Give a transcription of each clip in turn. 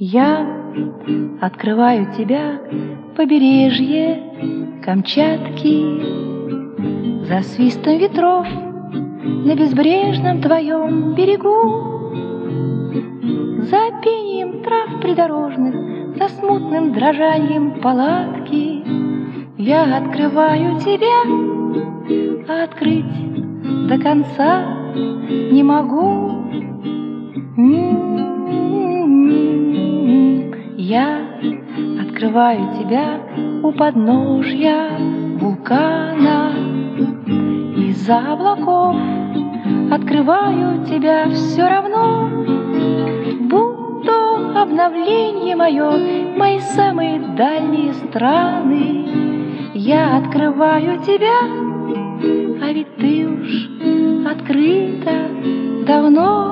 Я открываю тебя, побережье Камчатки, за свистом ветров на безбрежном твоем берегу, за пением трав придорожных, за смутным дрожанием палатки. Я открываю тебя, а открыть до конца не могу. Я открываю тебя у подножья вулкана, из-за облаков открываю тебя все равно, будто обновление мое, мои самые дальние страны. Я открываю тебя, а ведь ты уж открыта давно.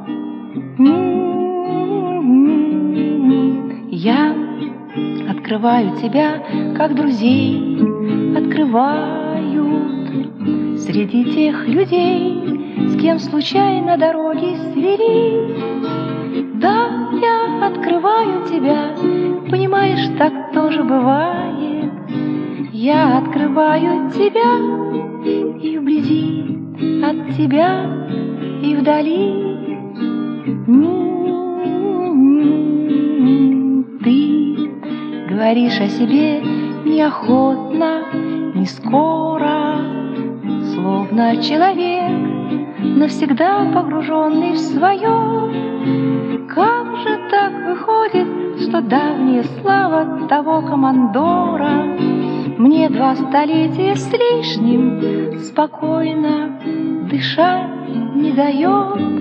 Я открываю тебя, как друзей открывают среди тех людей, с кем случайно дороги свели. Да, я открываю тебя, понимаешь, так тоже бывает. Я открываю тебя и вблизи от тебя, и вдали. Ты говоришь о себе неохотно, не скоро, словно человек, навсегда погруженный в свое. Как же так выходит, что давняя слава того командора мне 2 столетия с лишним спокойно дышать не дает?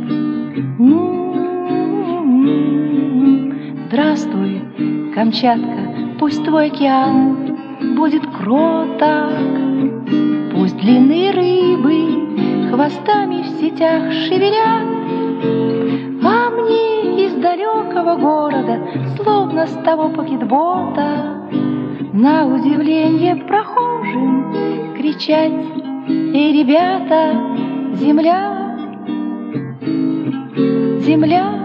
Здравствуй, Камчатка, пусть твой океан будет кроток, пусть длинные рыбы хвостами в сетях шевелят, а мне из далекого города, словно с того пакетбота, на удивление прохожим кричать: «Эй, ребята, земля, земля!»